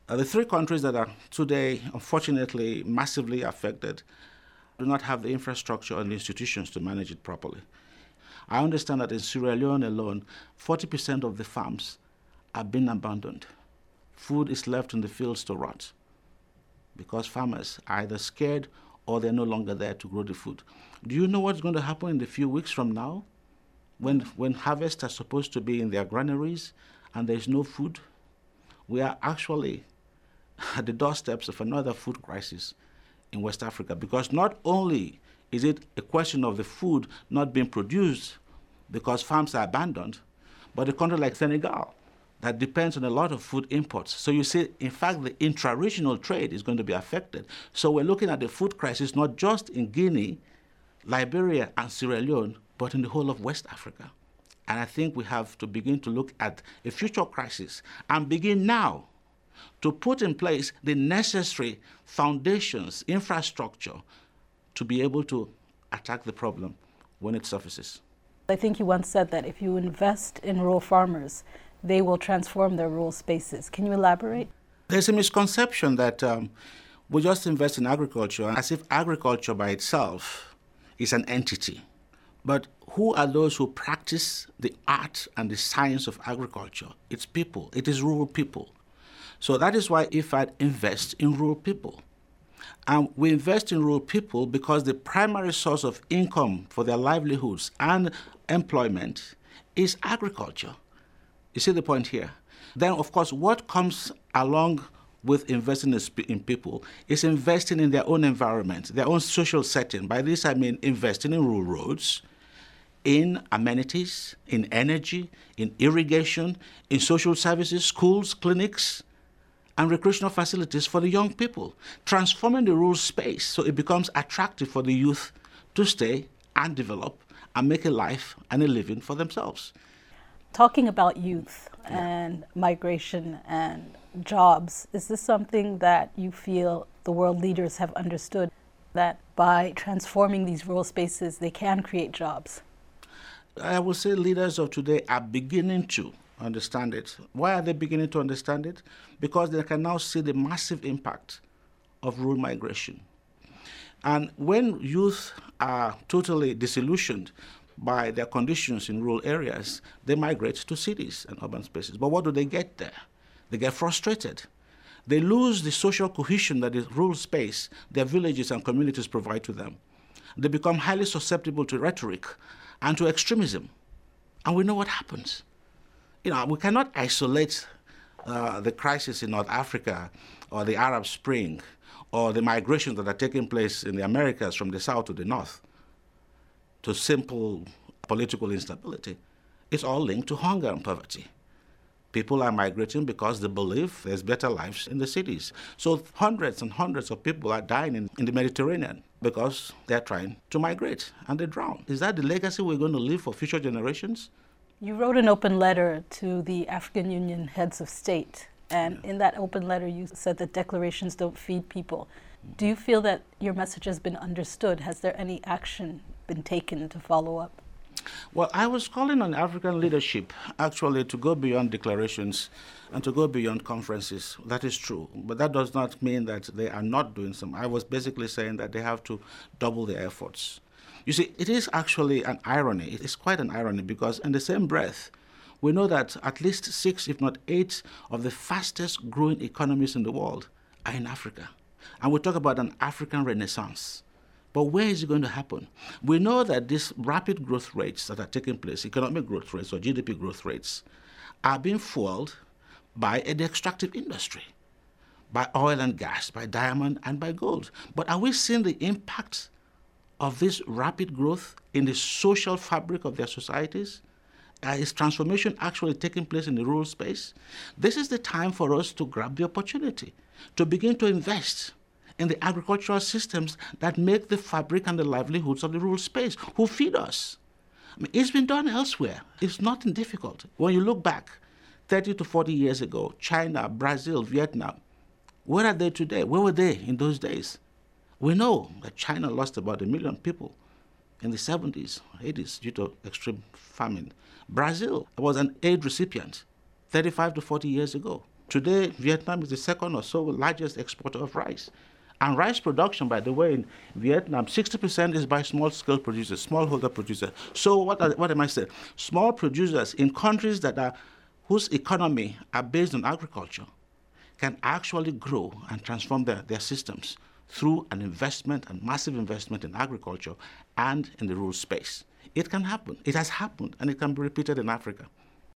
The three countries that are today, unfortunately, massively affected do not have the infrastructure and the institutions to manage it properly. I understand that in Sierra Leone alone, 40% of the farms are being abandoned. Food is left in the fields to rot because farmers are either scared or they're no longer there to grow the food. Do you know what's going to happen in a few weeks from now when harvests are supposed to be in their granaries and there's no food? We are actually at the doorsteps of another food crisis in West Africa because not only is it a question of the food not being produced because farms are abandoned, but a country like Senegal that depends on a lot of food imports. So you see, in fact, the intra-regional trade is going to be affected. So we're looking at the food crisis not just in Guinea, Liberia, and Sierra Leone, but in the whole of West Africa. And I think we have to begin to look at a future crisis and begin now to put in place the necessary foundations, infrastructure, to be able to attack the problem when it surfaces. I think you once said that if you invest in rural farmers, they will transform their rural spaces. Can you elaborate? There's a misconception that we just invest in agriculture as if agriculture by itself is an entity. But who are those who practice the art and the science of agriculture? It's people. It is rural people. So that is why IFAD invests in rural people. And we invest in rural people because the primary source of income for their livelihoods and employment is agriculture. You see the point here? Then, of course, what comes along with investing in people is investing in their own environment, their own social setting. By this, I mean investing in rural roads, in amenities, in energy, in irrigation, in social services, schools, clinics, and recreational facilities for the young people, transforming the rural space so it becomes attractive for the youth to stay and develop and make a life and a living for themselves. Talking about youth and migration and jobs, is this something that you feel the world leaders have understood, that by transforming these rural spaces, they can create jobs? I would say leaders of today are beginning to understand it. Why are they beginning to understand it? Because they can now see the massive impact of rural migration. And when youth are totally disillusioned by their conditions in rural areas, they migrate to cities and urban spaces. But what do they get there? They get frustrated. They lose the social cohesion that the rural space, their villages and communities provide to them. They become highly susceptible to rhetoric and to extremism. And we know what happens. We cannot isolate the crisis in North Africa or the Arab Spring or the migrations that are taking place in the Americas from the south to the north to simple political instability. It's all linked to hunger and poverty. People are migrating because they believe there's better lives in the cities. So hundreds and hundreds of people are dying in the Mediterranean because they're trying to migrate and they drown. Is that the legacy we're going to leave for future generations? You wrote an open letter to the African Union heads of state, and in that open letter you said that declarations don't feed people. Do you feel that your message has been understood? Has there any action been taken to follow up? Well, I was calling on African leadership, actually, to go beyond declarations and to go beyond conferences. That is true. But that does not mean that they are not doing some. I was basically saying that they have to double their efforts. You see, it is actually an irony. It is quite an irony because in the same breath, we know that at least 6, if not 8, of the fastest growing economies in the world are in Africa. And we talk about an African renaissance. But where is it going to happen? We know that these rapid growth rates that are taking place, economic growth rates or GDP growth rates, are being fueled by the extractive industry, by oil and gas, by diamond and by gold. But are we seeing the impact of this rapid growth in the social fabric of their societies? Is transformation actually taking place in the rural space? This is the time for us to grab the opportunity, to begin to invest in the agricultural systems that make the fabric and the livelihoods of the rural space, who feed us. It's been done elsewhere. It's nothing difficult. When you look back 30 to 40 years ago, China, Brazil, Vietnam, where are they today? Where were they in those days? We know that China lost about 1 million people in the 70s, 80s due to extreme famine. Brazil was an aid recipient 35 to 40 years ago. Today, Vietnam is the second or so largest exporter of rice. And rice production, by the way, in Vietnam, 60% is by small-scale producers, smallholder producers. So what am I saying? Small producers in countries whose economy are based on agriculture can actually grow and transform their systems through an investment, a massive investment in agriculture and in the rural space. It can happen. It has happened, and it can be repeated in Africa.